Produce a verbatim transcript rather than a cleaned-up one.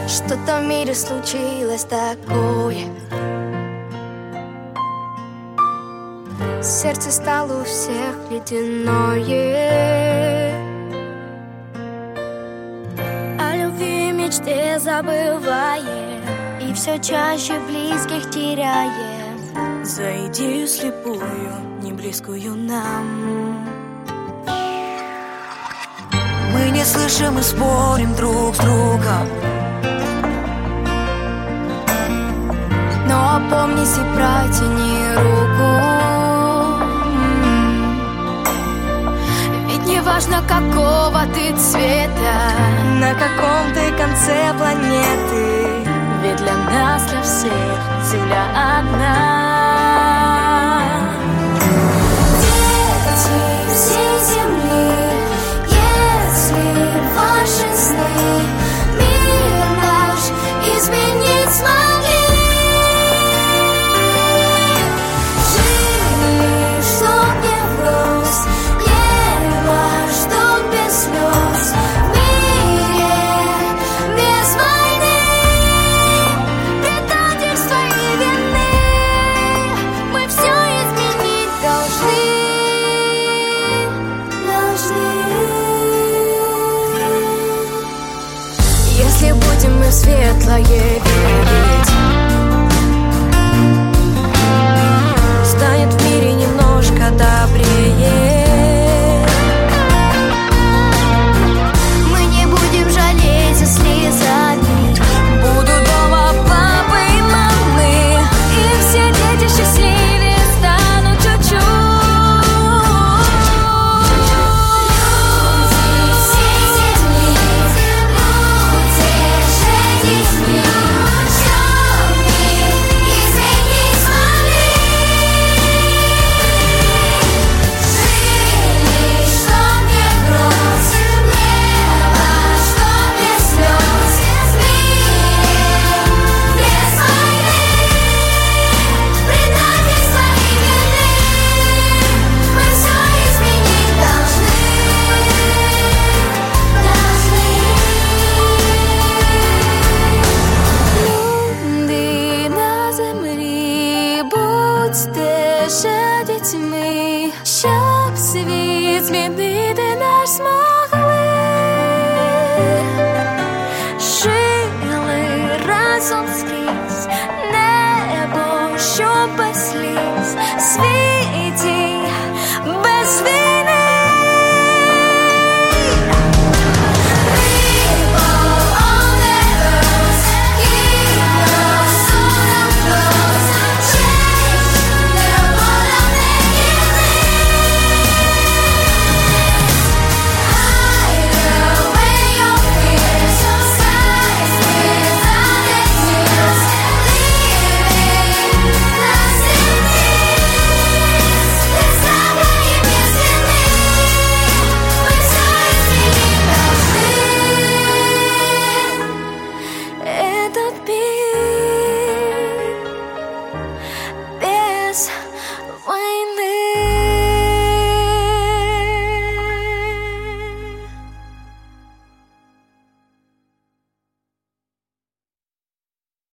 Что-то в мире случилось такое. Сердце стало у всех ледяное. О любви и мечте забываем, и все чаще близких теряем. За идею слепую, не близкую нам. Мы не слышим и спорим друг с другом, но опомнись и протяни руку. Ведь не важно, какого ты цвета, на каком ты конце планеты, ведь для нас, для всех Земля одна. Дети всей Земли, если ваши сны мир наш изменить смогли, если будем мы в светлое верить, станет в мире немножко добрее. Мы не будем жалеть, если слезами будут дома папы и мамы, и все дети счастливее станут чуть-чуть. Стеже дітьми, щоб світ змінити наш змогли. Жили разом скрізь,